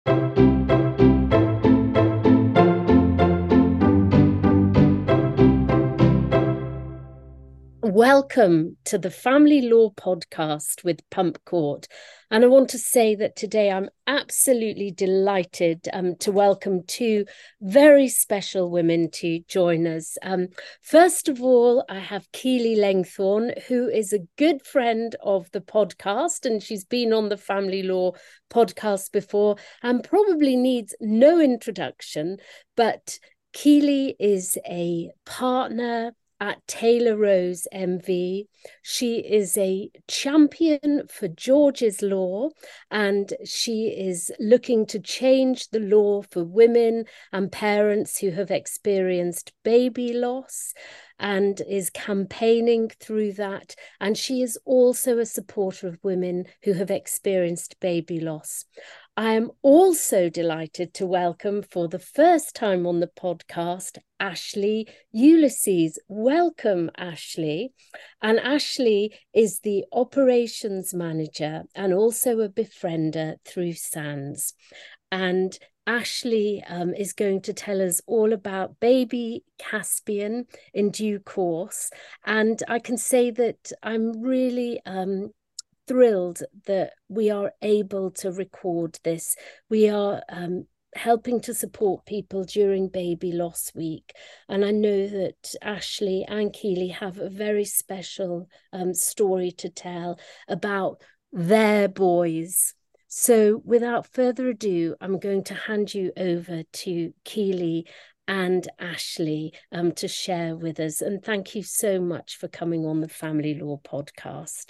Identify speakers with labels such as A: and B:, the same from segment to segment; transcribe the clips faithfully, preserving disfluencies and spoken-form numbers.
A: Welcome to the Family Law Podcast with Pump Court. And I want to say that today I'm absolutely delighted um, to welcome two very special women to join us. Um, first of all, I have Keely Langthorne, who is a good friend of the podcast, and she's been on the Family Law Podcast before and probably needs no introduction, but Keely is a partner at Taylor Rose M V. She is a champion for George's Law, and she is looking to change the law for women and parents who have experienced baby loss, and is campaigning through that. And she is also a supporter of women who have experienced baby loss. I am also delighted to welcome for the first time on the podcast, Ashley Ulysses. Welcome, Ashley. And Ashley is the operations manager and also a befriender through SANS. And Ashley um, is going to tell us all about baby Caspian in due course. And I can say that I'm really um, thrilled that we are able to record this. We are um, helping to support people during Baby Loss Week. And I know that Ashley and Keely have a very special um, story to tell about their boys. So without further ado, I'm going to hand you over to Keely and Ashley um, to share with us. And thank you so much for coming on the Family Law Podcast.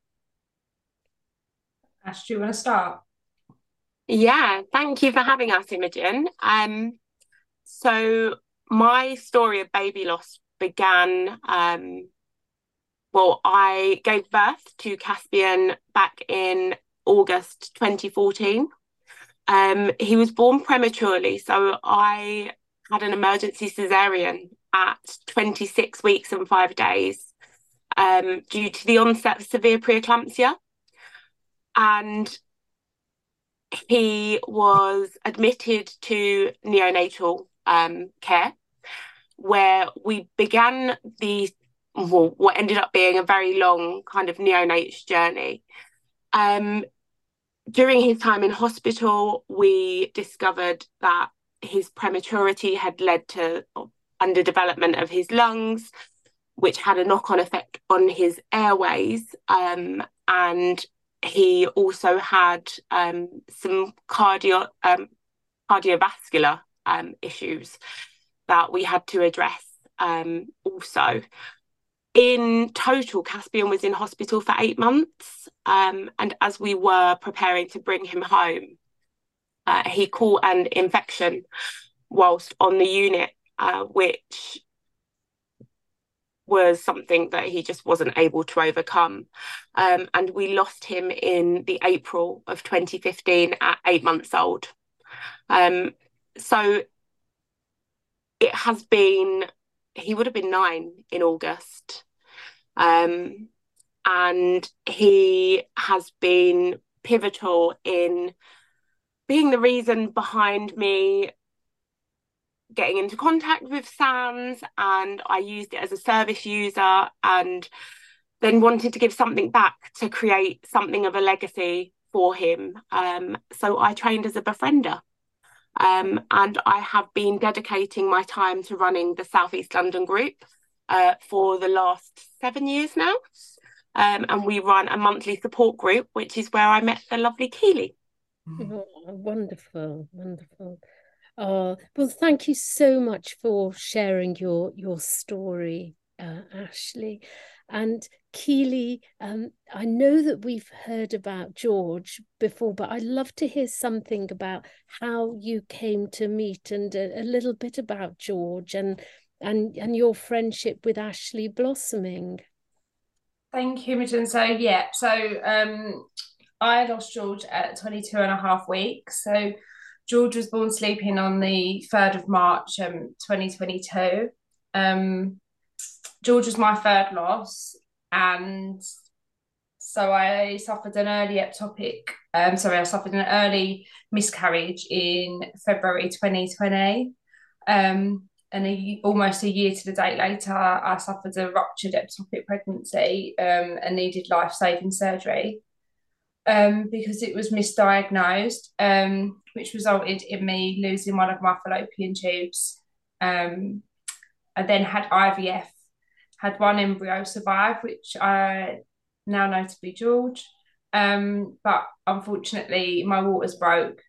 B: Ash, do you want to start?
C: Yeah, thank you for having us, Imogen. Um, so my story of baby loss began, um, well, I gave birth to Caspian back in August twenty fourteen. Um, he was born prematurely, so I had an emergency cesarean at twenty-six weeks and five days um, due to the onset of severe preeclampsia. And he was admitted to neonatal um, care, where we began the well, what ended up being a very long kind of neonates journey. Um, during his time in hospital, we discovered that his prematurity had led to underdevelopment of his lungs, which had a knock-on effect on his airways, um, and he also had um, some cardio um, cardiovascular um, issues that we had to address um, also. In total, Caspian was in hospital for eight months. Um, and as we were preparing to bring him home, uh, he caught an infection whilst on the unit, uh, which was something that he just wasn't able to overcome. Um, and we lost him in the April of twenty fifteen at eight months old. Um, so it has been, he would have been nine in August. Um, and he has been pivotal in being the reason behind me getting into contact with SANS, and I used it as a service user and then wanted to give something back to create something of a legacy for him. Um, so I trained as a befriender. Um, and I have been dedicating my time to running the South East London group uh, for the last seven years now. Um, and we run a monthly support group, which is where I met the lovely Keely.
A: Oh, wonderful, wonderful. Oh, well, thank you so much for sharing your your story, uh, Ashley. And Keely, um, I know that we've heard about George before, but I'd love to hear something about how you came to meet and a, a little bit about George and and and your friendship with Ashley blossoming.
B: Thank you, Imogen. So, yeah, so um, I lost George at twenty-two and a half weeks. So, George was born sleeping on the third of March, um, twenty twenty-two. Um, George was my third loss, and so I suffered an early ectopic, um, sorry, I suffered an early miscarriage in February twenty twenty. Um, and a, almost a year to the date later, I suffered a ruptured ectopic pregnancy um, and needed life-saving surgery um, because it was misdiagnosed, um, which resulted in me losing one of my fallopian tubes. Um, I then had I V F, had one embryo survive, which I now know to be George. Um, but unfortunately, my waters broke.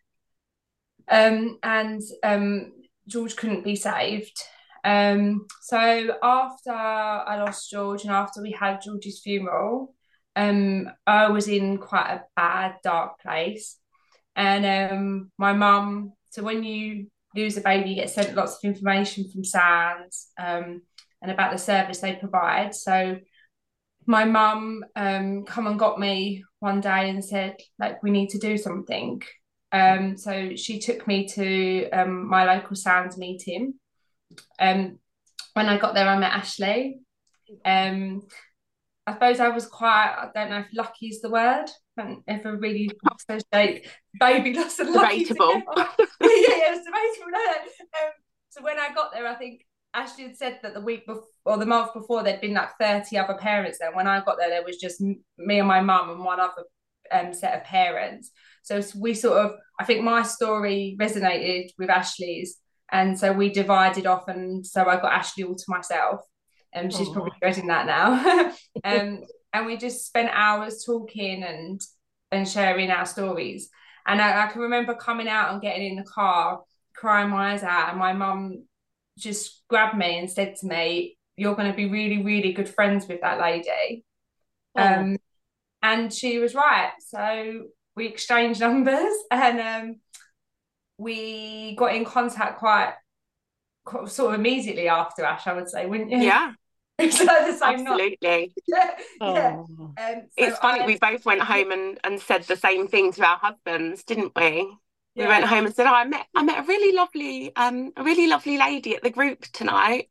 B: Um, and um, George couldn't be saved. Um, so after I lost George and after we had George's funeral, um, I was in quite a bad, dark place. And um, my mum, so when you lose a baby, you get sent lots of information from SANS um, and about the service they provide. So my mum um, come and got me one day and said, like, we need to do something. Um, so she took me to um, my local SANS meeting. Um, when I got there, I met Ashley. Um, I suppose I was quite, I don't know if lucky is the word. I don't ever really associate baby loss and lucky
C: Debatable.
B: together. yeah, yeah, it was debatable. No, no. Um, so when I got there, I think Ashley had said that the week before or the month before there'd been like thirty other parents there. When I got there, there was just me and my mum and one other um, set of parents. So we sort of, I think my story resonated with Ashley's, and so we divided off, and so I got Ashley all to myself. And um, she's Aww. Probably dreading that now. um, and we just spent hours talking and and sharing our stories. And I, I can remember coming out and getting in the car, crying my eyes out, and my mum just grabbed me and said to me, "You're going to be really, really good friends with that lady." Um, and she was right. So we exchanged numbers, and um, we got in contact quite, quite sort of immediately after, Ash, I would say, wouldn't you?
C: Yeah.
B: So the same
C: Absolutely.
B: yeah, yeah. Um, so
C: it's funny,
B: I,
C: we both went home and, and said the same thing to our husbands, didn't we? We
B: yeah.
C: went home and said, oh, I met I met a really lovely um a really lovely lady at the group tonight.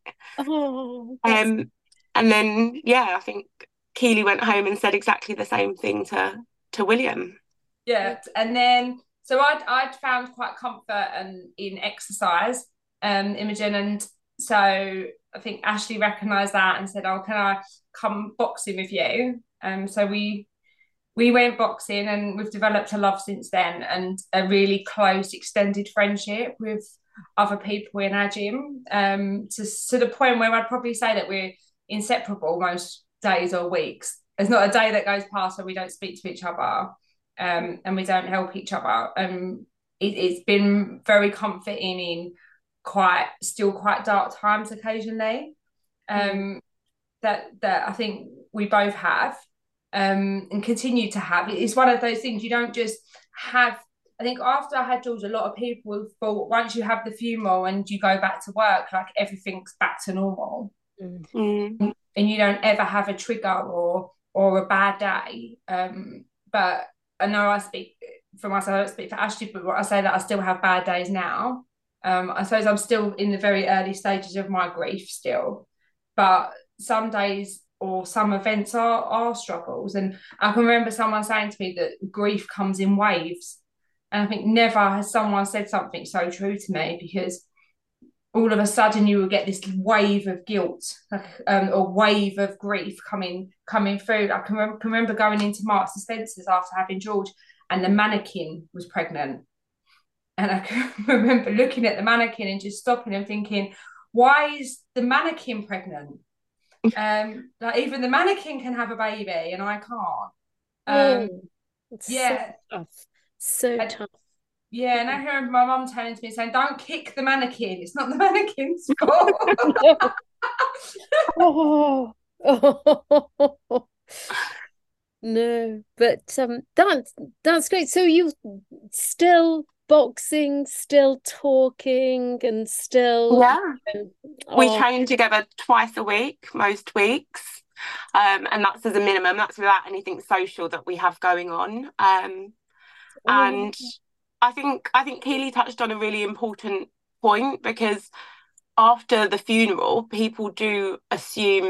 A: Oh,
C: um and then yeah, I think Keely went home and said exactly the same thing to to William.
B: Yeah. And then so I'd I'd found quite comfort and in exercise, um, Imogen, and so I think Ashley recognised that and said, "Oh, can I come boxing with you?" Um, so we we went boxing, and we've developed a love since then, and a really close, extended friendship with other people in our gym. Um, to to the point where I'd probably say that we're inseparable most days or weeks. There's not a day that goes past where we don't speak to each other, um, and we don't help each other. Um, it, it's been very comforting in quite still quite dark times occasionally, um mm. that that I think we both have um and continue to have. It's one of those things you don't just have. I think after I had George, a lot of people thought once you have the funeral and you go back to work, like everything's back to normal,
C: mm.
B: and you don't ever have a trigger or or a bad day. Um but I know I speak for myself, I don't speak for Ashley, but I say that I still have bad days now. Um, I suppose I'm still in the very early stages of my grief still, but some days or some events are, are struggles. And I can remember someone saying to me that grief comes in waves. And I think never has someone said something so true to me, because all of a sudden you will get this wave of guilt, like um, a wave of grief coming coming through. I can, rem- can remember going into Marks and Spencer's after having George, and the mannequin was pregnant. And I can remember looking at the mannequin and just stopping and thinking, why is the mannequin pregnant? Um, like even the mannequin can have a baby and I can't. Um,
A: oh, it's
B: yeah,
A: so tough. So
B: and,
A: tough.
B: Yeah, and I remember my mum turning to me saying, "Don't kick the mannequin. It's not the mannequin's fault."
A: oh, oh. No, but um, that's that's great. So you still boxing, still talking, and still
C: yeah.
A: You know,
C: we
A: oh.
C: train together twice a week, most weeks, um, and that's as a minimum. That's without anything social that we have going on. Um,
A: oh.
C: and I think I think Keely touched on a really important point, because after the funeral, people do assume that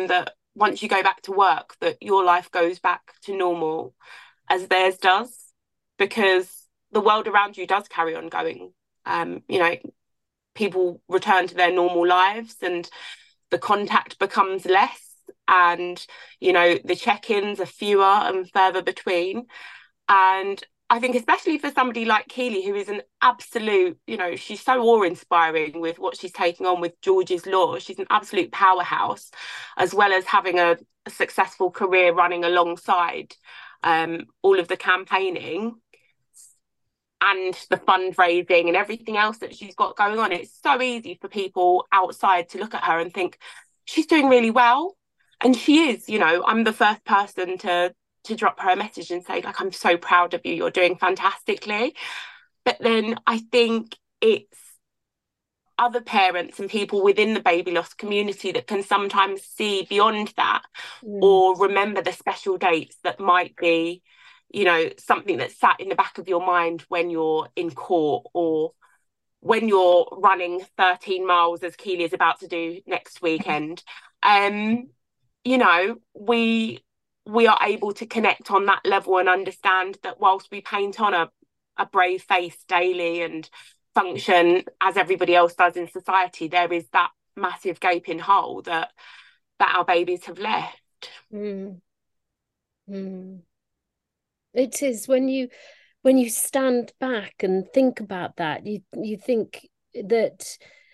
C: once you go back to work, that your life goes back to normal as theirs does, because the world around you does carry on going. Um, you know, people return to their normal lives and the contact becomes less, and, you know, the check-ins are fewer and further between. And I think especially for somebody like Keely, who is an absolute, you know, she's so awe-inspiring with what she's taking on with George's Law. She's an absolute powerhouse, as well as having a, a successful career running alongside um, all of the campaigning and the fundraising and everything else that she's got going on. It's so easy for people outside to look at her and think, she's doing really well. And she is, you know, I'm the first person to to drop her a message and say, like, I'm so proud of you, you're doing fantastically. But then I think it's other parents and people within the baby loss community that can sometimes see beyond that, mm. or remember the special dates that might be, you know, something that's sat in the back of your mind when you're in court, or when you're running thirteen miles as Keely is about to do next weekend. Um, you know, we we are able to connect on that level and understand that whilst we paint on a, a brave face daily and function as everybody else does in society, there is that massive gaping hole that that our babies have left.
A: Mm. Mm. It is, when you when you stand back and think about that, you you think that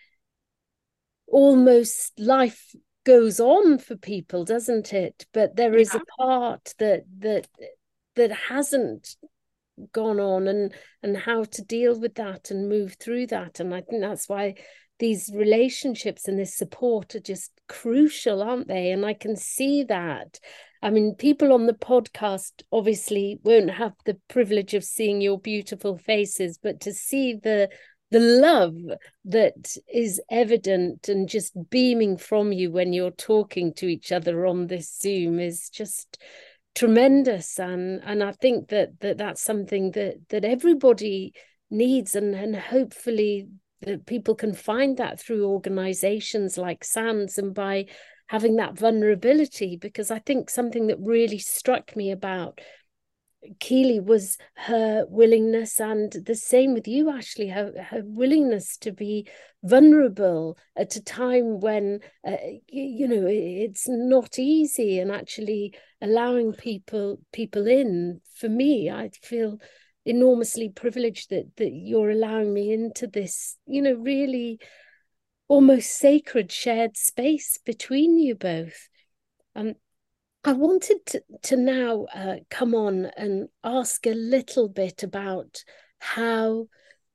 A: almost life goes on for people, doesn't it? But there yeah. is a part that that that hasn't gone on, and and how to deal with that and move through that. And I think that's why these relationships and this support are just crucial, aren't they? And I can see that. I mean, people on the podcast obviously won't have the privilege of seeing your beautiful faces, but to see the the love that is evident and just beaming from you when you're talking to each other on this Zoom is just tremendous. And and I think that, that that's something that that everybody needs, and and hopefully that people can find that through organizations like SANDS and by having that vulnerability. Because I think something that really struck me about Keely was her willingness, and the same with you, Ashley, her, her willingness to be vulnerable at a time when, uh, you, you know, it's not easy, and actually allowing people people in. For me, I feel enormously privileged that that you're allowing me into this, you know, really almost sacred shared space between you both. Um, I wanted to, to now uh, come on and ask a little bit about how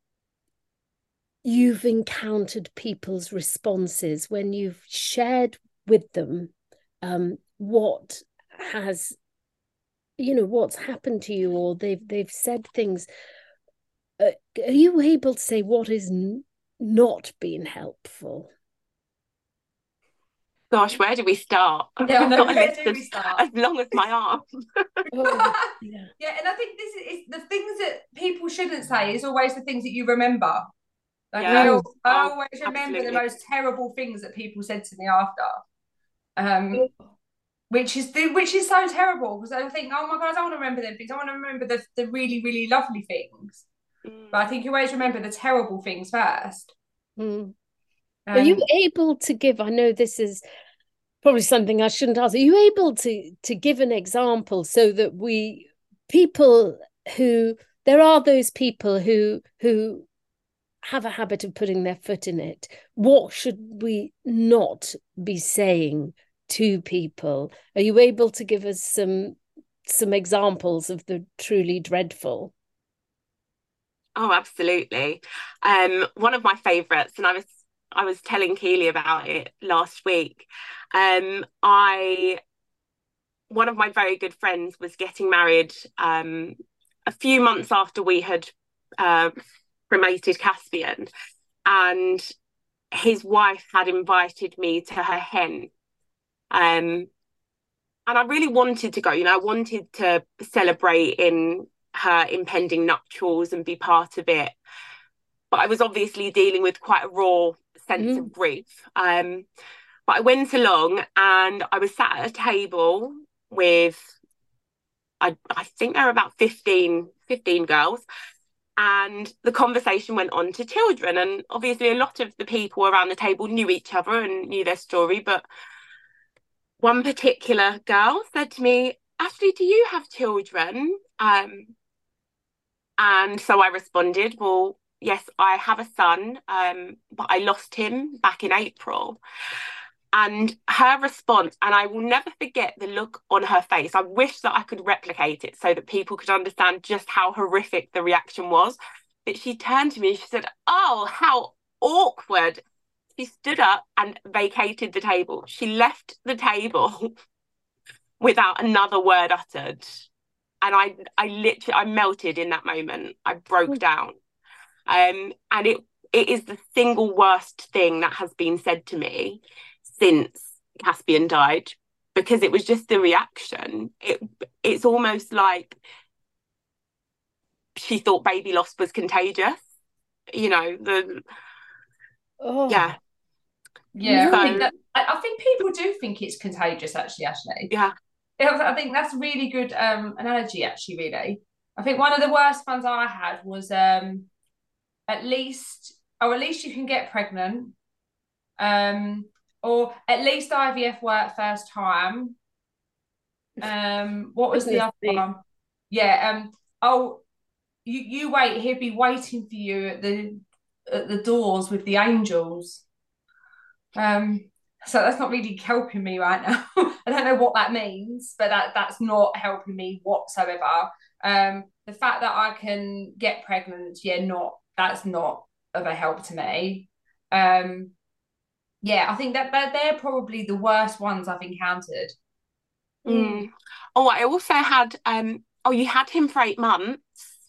A: you've encountered people's responses when you've shared with them um, what has, you know, what's happened to you, or they've they've said things. Uh, are you able to say what is n- not been helpful?
C: Gosh, where do we start?
B: Yeah, no, where do we start?
C: As long as my arm.
B: Oh, yeah. Yeah, and I think this is, is the things that people shouldn't say is always the things that you remember. Like yeah. I, I always oh, remember absolutely. the most terrible things that people said to me after, um, which is the, which is so terrible, because I think, oh my God, I don't want to remember them things. I want to remember the the really really lovely things. Mm. But I think you always remember the terrible things first.
A: Mm. Um, Are you able to give, I know this is probably something I shouldn't ask, are you able to to give an example so that we, people who, there are those people who who have a habit of putting their foot in it, what should we not be saying to people? Are you able to give us some some examples of the truly dreadful?
C: Oh, absolutely. Um, one of my favourites, and I was I was telling Keely about it last week. Um, I, one of my very good friends was getting married um, a few months after we had uh, cremated Caspian, and his wife had invited me to her hen. Um, and I really wanted to go, you know, I wanted to celebrate in her impending nuptials and be part of it. But I was obviously dealing with quite a raw sense mm. of grief. Um, But I went along and I was sat at a table with, I, I think there were about fifteen, fifteen girls. And the conversation went on to children. And obviously, a lot of the people around the table knew each other and knew their story. But one particular girl said to me, Ashley, do you have children? Um, and so I responded, well, yes, I have a son, um, but I lost him back in April. And her response, and I will never forget the look on her face. I wish that I could replicate it so that people could understand just how horrific the reaction was. But she turned to me and she said, oh, how awkward. She stood up and vacated the table. She left the table without another word uttered. And I, I literally, I melted in that moment. I broke down. Um, and it, it is the single worst thing that has been said to me since Caspian died, because it was just the reaction. It it's almost like she thought baby loss was contagious. You know, the
B: oh.
C: yeah.
B: Yeah, so, I think that I think people do think it's contagious, actually, Ashley.
C: Yeah.
B: I think that's a really good um analogy, actually, really. I think one of the worst ones I had was um at least or at least you can get pregnant. Um Or at least I V F worked first time. Um, what was the other one? Yeah. Um. Oh, you you wait. He'll be waiting for you at the at the doors with the angels. Um. So that's not really helping me right now. I don't know what that means, but that that's not helping me whatsoever. Um. The fact that I can get pregnant, yeah, not that's not of a help to me. Um. Yeah, I think that they're, they're probably the worst ones I've encountered.
C: Mm. Oh, I also had, um, oh, you had him for eight months,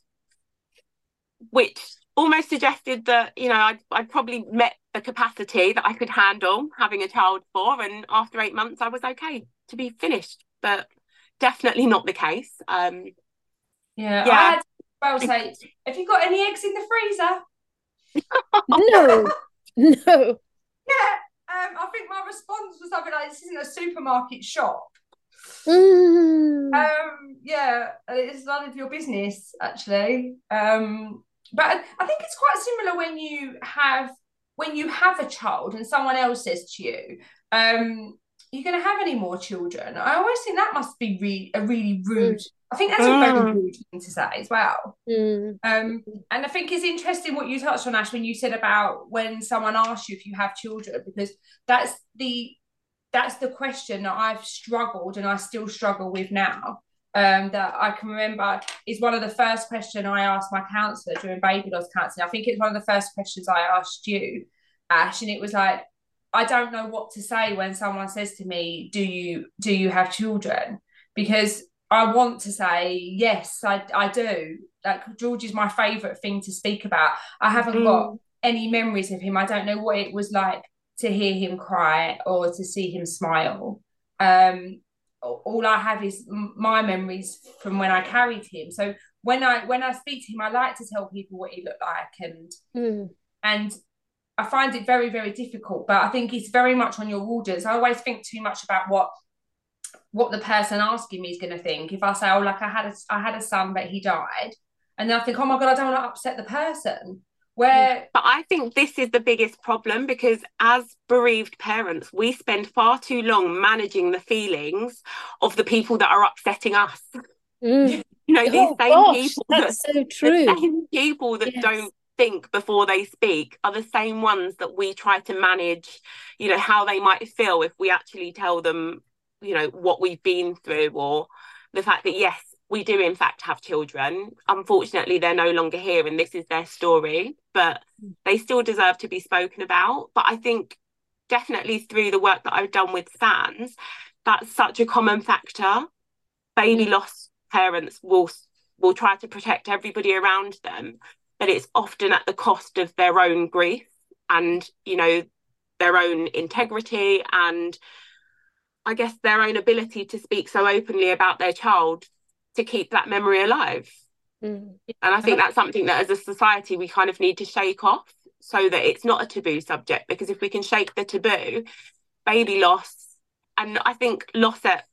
C: which almost suggested that, you know, I'd, I'd probably met the capacity that I could handle having a child for. And after eight months, I was okay to be finished, but definitely not the case. Um,
B: yeah, yeah. I had to well say, have you got any eggs in the freezer?
A: No, no.
B: Yeah, um, I think my response was something like, "This isn't a supermarket shop."
A: Mm.
B: Um, yeah, it's none of your business, actually. Um, but I, I think it's quite similar when you have when you have a child and someone else says to you, um, "You're going to have any more children?" I always think that must be re- a really rude. Mm. I think that's mm. a very rude thing to say as well.
A: Mm.
B: Um, and I think it's interesting what you touched on, Ash, when you said about when someone asks you if you have children, because that's the that's the question that I've struggled and I still struggle with now. Um, that I can remember is one of the first questions I asked my counsellor during baby loss counselling. I think it's one of the first questions I asked you, Ash, and it was like, I don't know what to say when someone says to me, "Do you do you have children?" Because I want to say yes, I I do. Like, George is my favourite thing to speak about. I haven't mm. got any memories of him. I don't know what it was like to hear him cry or to see him smile. Um, all I have is my memories from when I carried him. So when I when I speak to him, I like to tell people what he looked like, and
A: mm.
B: and I find it very, very difficult. But I think it's very much on your orders. I always think too much about what what the person asking me is going to think. If I say, "Oh, like I had a I had a son, but he died," and then I think, "Oh my God, I don't want to upset the person." Where,
C: but I think this is the biggest problem, because as bereaved parents, we spend far too long managing the feelings of the people that are upsetting us.
A: Mm.
C: You know, these
A: oh,
C: same
A: gosh,
C: people
A: that's
C: that,
A: so true.
C: the same people that yes. don't think before they speak are the same ones that we try to manage, you know, how they might feel if we actually tell them, you know, what we've been through, or the fact that, yes, we do in fact have children. Unfortunately, they're no longer here and this is their story, but they still deserve to be spoken about. But I think definitely through the work that I've done with SANS, that's such a common factor. Baby mm. loss parents will will try to protect everybody around them, but it's often at the cost of their own grief and, you know, their own integrity and I guess their own ability to speak so openly about their child to keep that memory alive.
A: Mm.
C: And I think that's something that as a society we kind of need to shake off so that it's not a taboo subject, because if we can shake the taboo, baby loss, and I think loss at,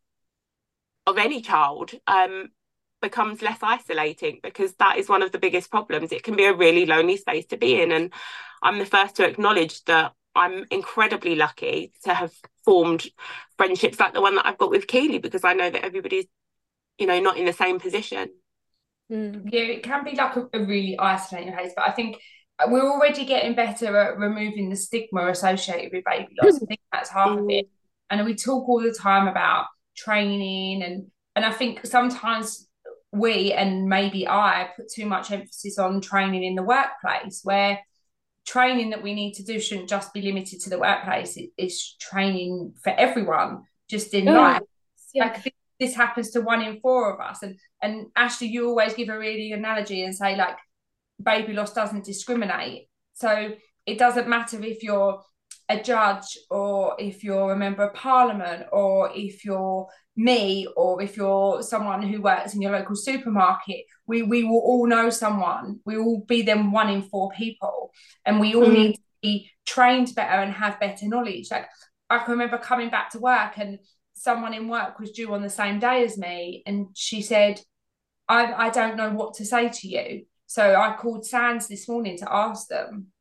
C: of any child, um, becomes less isolating, because that is one of the biggest problems. It can be a really lonely space to be in. And I'm the first to acknowledge that I'm incredibly lucky to have formed friendships like the one that I've got with Keely, because I know that everybody's, you know, not in the same position.
B: Mm. Yeah, it can be like a, a really isolating place, but I think we're already getting better at removing the stigma associated with baby loss. I think that's half of it. And we talk all the time about training, and and I think sometimes we, and maybe I, put too much emphasis on training in the workplace, where training that we need to do shouldn't just be limited to the workplace. It, it's training for everyone, just in oh, life. Yeah. Like this, this happens to one in four of us. And and Ashley, you always give a really good analogy and say, like, baby loss doesn't discriminate. So it doesn't matter if you're a judge, or if you're a member of parliament, or if you're me, or if you're someone who works in your local supermarket. We we will all know someone. We will be them one in four people, and we all mm. need to be trained better and have better knowledge. Like, I can remember coming back to work, and someone in work was due on the same day as me, and she said, I, I don't know what to say to you. So I called Sands this morning to ask them.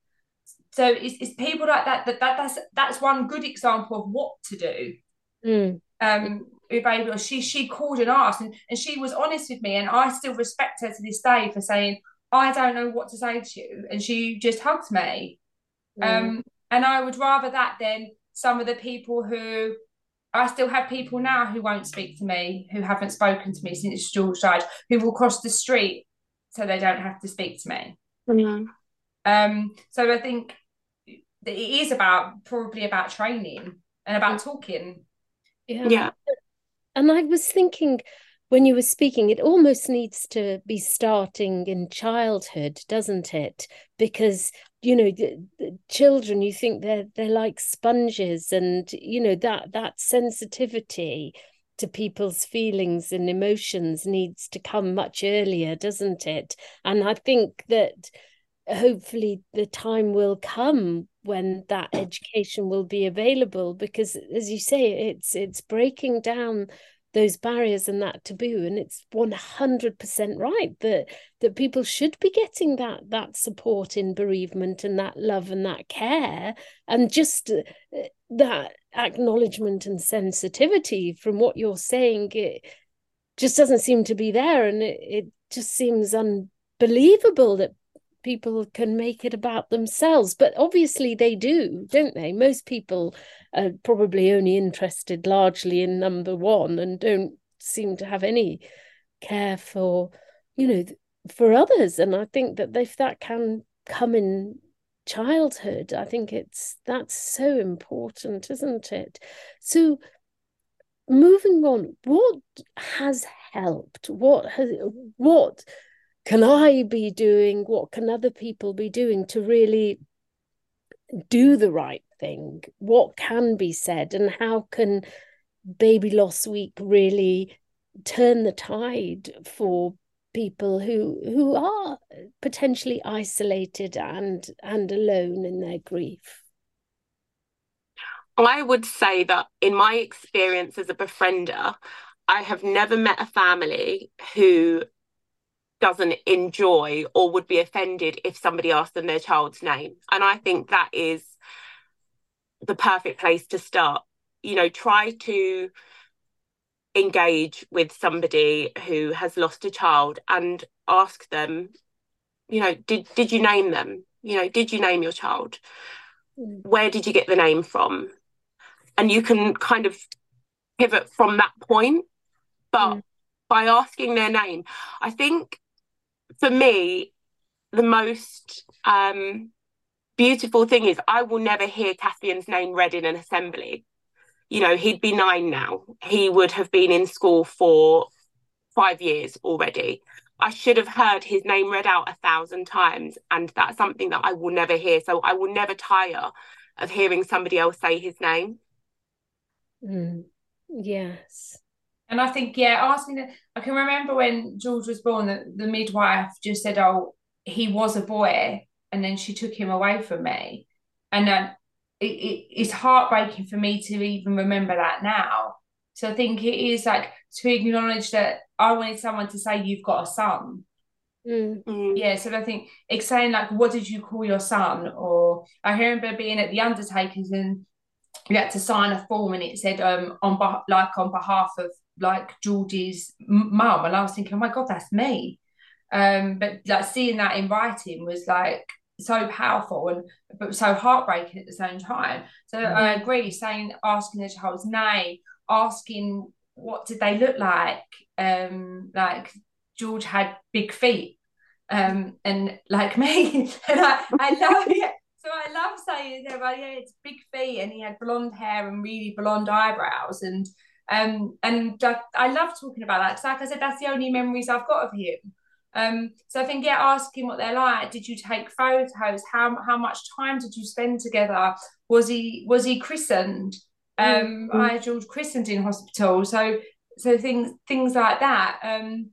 B: So it's, it's people like that, that that that's that's one good example of what to do. Mm. Um, with baby loss, she she called and asked, and, and she was honest with me, and I still respect her to this day for saying, I don't know what to say to you, and she just hugged me. Mm. Um, and I would rather that than some of the people who, I still have people now who won't speak to me, who haven't spoken to me since George died, who will cross the street so they don't have to speak to me. Mm. Um, so I think it is about, probably about training and about talking.
A: Yeah. yeah. And I was thinking, when you were speaking, it almost needs to be starting in childhood, doesn't it? Because, you know, the, the children, you think they're they're like sponges, and, you know, that that sensitivity to people's feelings and emotions needs to come much earlier, doesn't it? And I think that hopefully the time will come when that education will be available, because, as you say, it's it's breaking down those barriers and that taboo. And it's one hundred percent right that that people should be getting that that support in bereavement, and that love and that care, and just uh, that acknowledgement and sensitivity. From what you're saying, it just doesn't seem to be there, and it, it just seems unbelievable that people can make it about themselves. But obviously they do, don't they? Most people are probably only interested largely in number one, and don't seem to have any care for, you know, for others. And I think that if that can come in childhood, I think it's that's so important, isn't it? So moving on, what has helped? What has what can I be doing? What can other people be doing to really do the right thing? What can be said, and how can Baby Loss Week really turn the tide for people who who are potentially isolated and and alone in their grief?
C: I would say that in my experience as a befriender, I have never met a family who doesn't enjoy or would be offended if somebody asked them their child's name. And I think that is the perfect place to start. You know, try to engage with somebody who has lost a child and ask them, you know, did did you name them? You know, did you name your child? Mm. Where did you get the name from? And you can kind of pivot from that point. But mm. by asking their name, I think for me, the most um, beautiful thing is I will never hear Caspian's name read in an assembly. You know, he'd be nine now. He would have been in school for five years already. I should have heard his name read out a thousand times, and that's something that I will never hear. So I will never tire of hearing somebody else say his name.
A: Mm. Yes.
B: And I think, yeah, asking the, I can remember when George was born, the, the midwife just said, oh, he was a boy. And then she took him away from me. And then it, it, it's heartbreaking for me to even remember that now. So I think it is like to acknowledge that I wanted someone to say you've got a son.
A: Mm.
B: Yeah, so I think it's saying like, what did you call your son? Or I remember being at the Undertakers and you had to sign a form and it said um on like on behalf of like George's mum, and I was thinking, oh my god, that's me. Um, but like seeing that in writing was like so powerful and but so heartbreaking at the same time. So mm-hmm. I agree, saying asking the child's name, asking what did they look like. Um, like George had big feet, um, and like me, and I, I love it. So I love saying, yeah, well, yeah, it's big feet, and he had blonde hair and really blonde eyebrows, and um, and I, I love talking about that because, like I said, that's the only memories I've got of him. Um, so I think, yeah, asking what they're like. Did you take photos? How how much time did you spend together? Was he was he christened? Um, mm-hmm. I had George christened in hospital. So so things things like that. Um,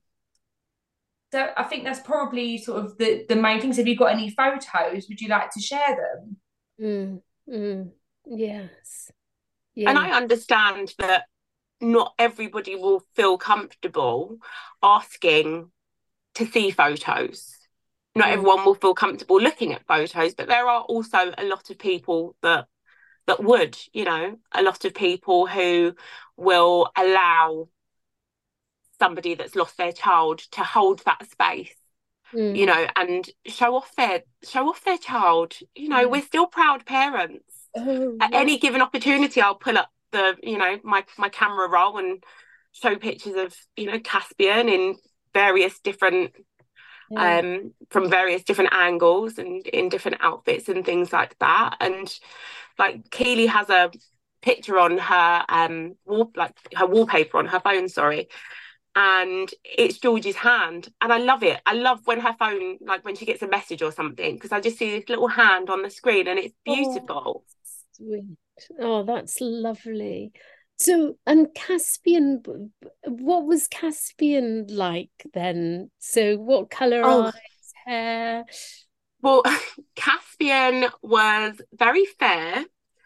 B: so I think that's probably sort of the the main things. Have you got any photos? Would you like to share them?
A: Mm, mm, yes. Yeah.
C: And I understand that not everybody will feel comfortable asking to see photos. Not mm. everyone will feel comfortable looking at photos, but there are also a lot of people that that would, you know, a lot of people who will allow somebody that's lost their child to hold that space, mm. you know, and show off their show off their child. You know, mm. we're still proud parents. Oh, at yeah. any given opportunity, I'll pull up the, you know, my my camera roll and show pictures of, you know, Caspian in various different yeah. um from various different angles and in different outfits and things like that. And like Keely has a picture on her um wall, like her wallpaper on her phone, sorry, and it's George's hand, and I love it. I love when her phone, like when she gets a message or something, because I just see this little hand on the screen and it's beautiful.
A: Oh, sweet. Oh, that's lovely. So, and Caspian, what was Caspian like then? So what colour oh. eyes, hair?
C: Well, Caspian was very fair.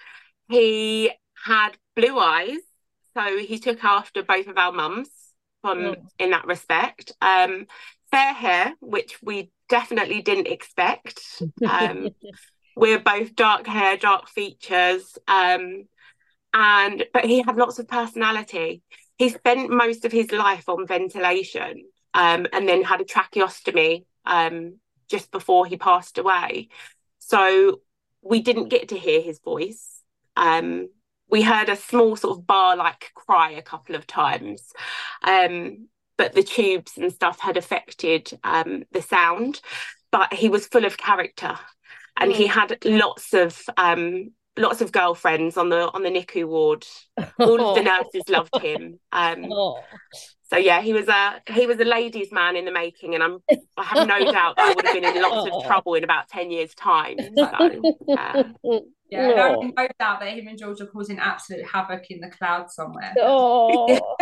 C: He had blue eyes, so he took after both of our mums from oh. in that respect. Um, fair hair, which we definitely didn't expect. Um, we're both dark hair, dark features. Um, And but he had lots of personality. He spent most of his life on ventilation, um, and then had a tracheostomy um, just before he passed away. So we didn't get to hear his voice. Um, we heard a small sort of bar-like cry a couple of times, um, but the tubes and stuff had affected um, the sound. But he was full of character, and mm. he had lots of. Um, Lots of girlfriends on the on the N I C U ward. All of the nurses loved him. Um, oh. So yeah, he was a he was a ladies' man in the making, and I'm I have no doubt that I would have been in lots of trouble in about ten years' time. So uh,
B: yeah, and I have no doubt that him and George are causing absolute havoc in the cloud somewhere. Oh.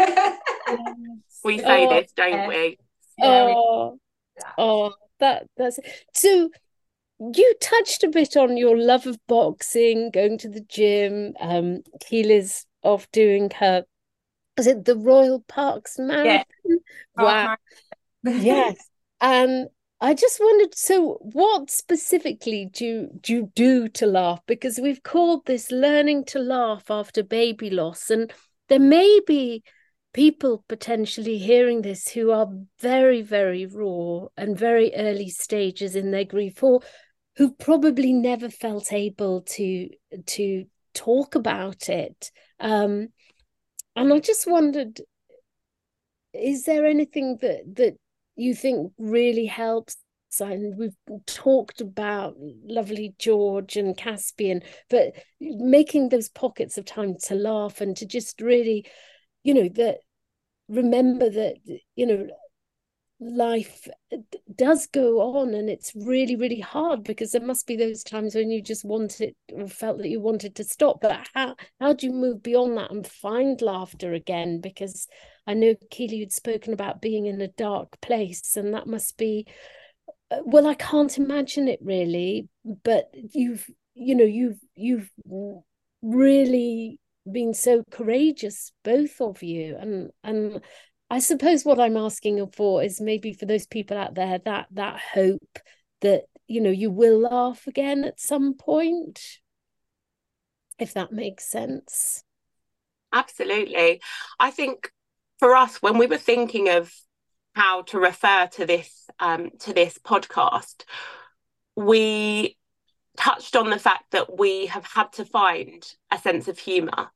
C: We say oh. this, don't
A: yeah.
C: we?
A: Yeah, oh, we... oh, that that's so. You touched a bit on your love of boxing, going to the gym. Um, Keely's off doing her, is it the Royal Parks Marathon?
B: Yeah.
A: Wow. Yes. And I just wondered, so what specifically do you, do you do to laugh? Because we've called this learning to laugh after baby loss. And there may be people potentially hearing this who are very, very raw and very early stages in their grief, or who probably never felt able to to talk about it. Um, and I just wondered, is there anything that that you think really helps? And we've talked about lovely George and Caspian, but making those pockets of time to laugh and to just really, you know, that remember that, you know, life does go on, and it's really, really hard, because there must be those times when you just wanted or felt that you wanted to stop. But how how do you move beyond that and find laughter again? Because I know, Keely, you'd spoken about being in a dark place, and that must be, well, I can't imagine it really, but you've you know, you've you've really been so courageous, both of you. And and I suppose what I'm asking for is maybe for those people out there, that that hope that, you know, you will laugh again at some point, if that makes sense.
C: Absolutely. I think for us, when we were thinking of how to refer to this um, to this podcast, we touched on the fact that we have had to find a sense of humour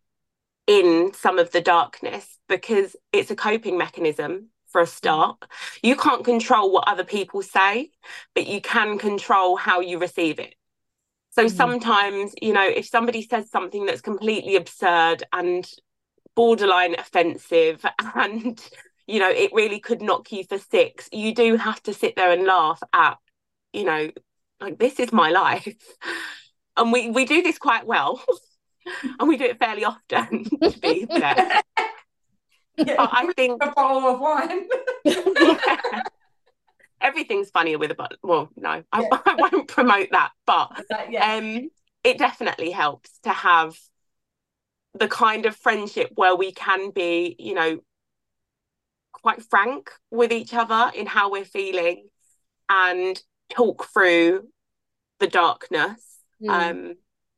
C: in some of the darkness, because it's a coping mechanism for a start. You can't control what other people say, but you can control how you receive it. So mm. sometimes, you know, if somebody says something that's completely absurd and borderline offensive and, you know, it really could knock you for six, you do have to sit there and laugh at, you know, like, this is my life. And we, we do this quite well. And we do it fairly often, to be fair.
B: Yeah,
C: but I think
B: a bottle of wine.
C: Yeah. Everything's funnier with a bottle. Well, no, I, yeah. I won't promote that. But that, yeah. um, it definitely helps to have the kind of friendship where we can be, you know, quite frank with each other in how we're feeling and talk through the darkness. Mm. Um,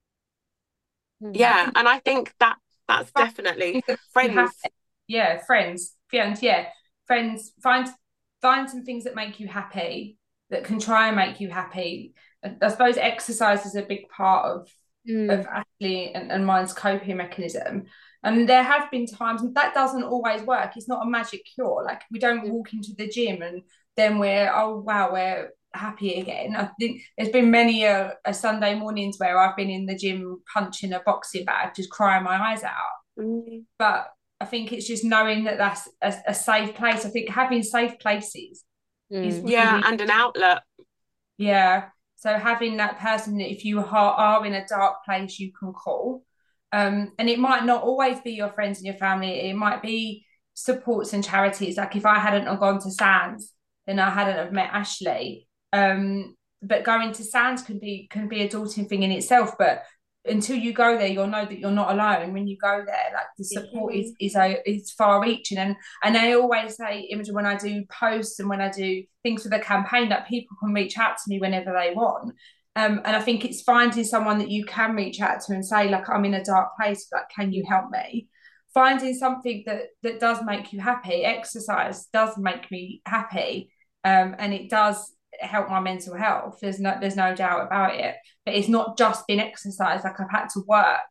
C: mm. Yeah, and I think that that's definitely friends.
B: To, yeah, friends, friends, yeah, friends. Find find some things that make you happy, that can try and make you happy. I suppose exercise is a big part of mm. of Ashley and, and mine's coping mechanism. And there have been times, and that doesn't always work. It's not a magic cure. Like, we don't mm. walk into the gym and then we're, oh wow, we're happy again. I think there's been many a, a Sunday mornings where I've been in the gym punching a boxing bag, just crying my eyes out. Mm. But I think it's just knowing that that's a, a safe place. I think having safe places
C: mm. is really, yeah, and an outlet.
B: Yeah. So having that person that if you are, are in a dark place, you can call. Um, and it might not always be your friends and your family. It might be supports and charities. Like, if I hadn't have gone to Sands, then I hadn't have met Ashley. Um, but going to Sands can be can be a daunting thing in itself. But until you go there, you'll know that you're not alone. When you go there, like, the support mm-hmm. is is a is far reaching. And and I always say, Imogen, when I do posts and when I do things for the campaign, that people can reach out to me whenever they want. Um, and I think it's finding someone that you can reach out to and say, like, I'm in a dark place, like, can you help me? Finding something that that does make you happy. Exercise does make me happy, um, and it does help my mental health. There's no there's no doubt about it. But it's not just been exercise. Like, I've had to work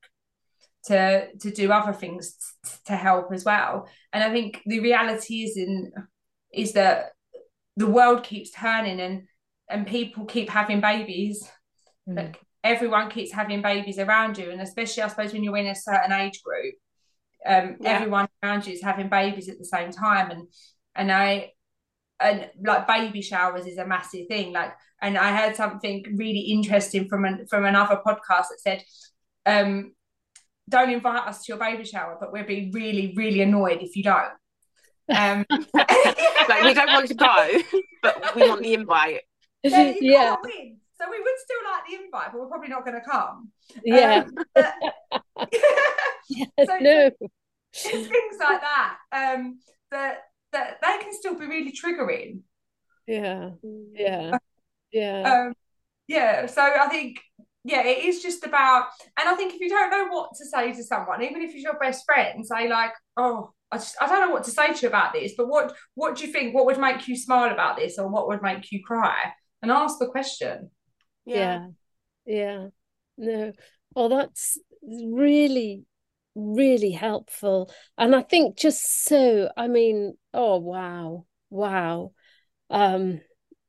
B: to to do other things t- to help as well. And I think the reality is in is that the world keeps turning and and people keep having babies. Mm. Like, everyone keeps having babies around you, and especially, I suppose, when you're in a certain age group, um, yeah. everyone around you is having babies at the same time. And and I and like, baby showers is a massive thing. Like, and I heard something really interesting from an, from another podcast that said, um, don't invite us to your baby shower, but we'll be really, really annoyed if you don't. Um,
C: like, we don't want to go, but we want the invite.
B: Yeah, you
A: yeah.
B: can't win. So we would still like the invite, but we're probably not going to come.
A: Yeah.
B: Um, but,
A: yeah
B: so,
A: no.
B: So it's things like that. Um, that that they can still be really triggering.
A: Yeah. Yeah. Yeah.
B: Um, yeah. So I think, yeah, it is just about, and I think if you don't know what to say to someone, even if it's your best friend, say, like, oh, I just I don't know what to say to you about this, but what what do you think? What would make you smile about this, or what would make you cry? And ask the question.
A: Yeah. Yeah. No. Oh, that's really, really helpful. And I think just so, I mean, oh, wow. Wow. Um,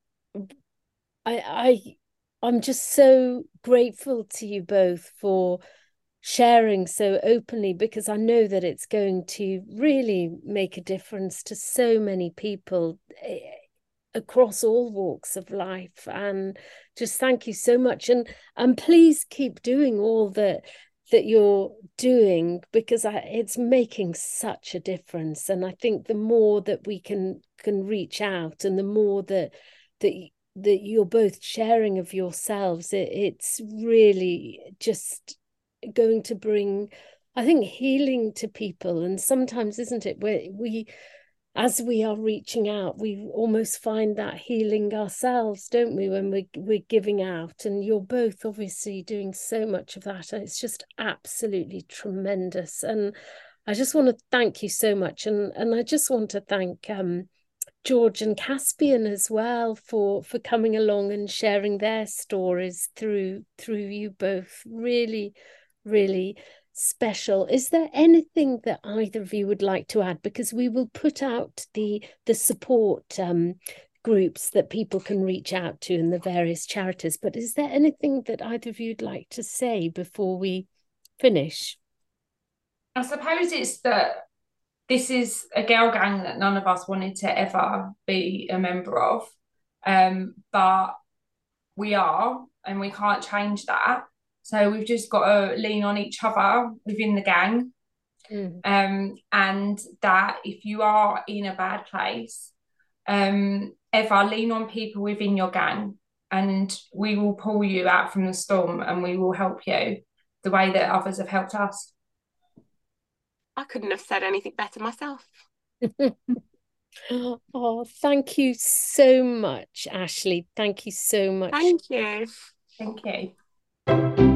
A: I, I, I'm just so grateful to you both for sharing so openly, because I know that it's going to really make a difference to so many people across all walks of life. And just thank you so much, and and please keep doing all that that you're doing, because I, it's making such a difference. And I think the more that we can can reach out, and the more that that that you're both sharing of yourselves. It, it's really just going to bring, I think, healing to people. And sometimes, isn't it, where we, as we are reaching out, we almost find that healing ourselves, don't we, when we, we're giving out. And you're both obviously doing so much of that. And it's just absolutely tremendous. And I just want to thank you so much. And, and I just want to thank um, George and Caspian as well for, for coming along and sharing their stories through, through you both. Really, really special. Is there anything that either of you would like to add? Because we will put out the the support um, groups that people can reach out to in the various charities. But is there anything that either of you'd like to say before we finish?
B: I suppose it's that this is a girl gang that none of us wanted to ever be a member of, um, but we are, and we can't change that. So we've just got to lean on each other within the gang. Mm. Um, and that if you are in a bad place, um, ever lean on people within your gang, and we will pull you out from the storm, and we will help you the way that others have helped us.
C: I couldn't have said anything better myself.
A: Oh, thank you so much, Ashley. Thank you so much.
C: Thank you.
B: Thank you.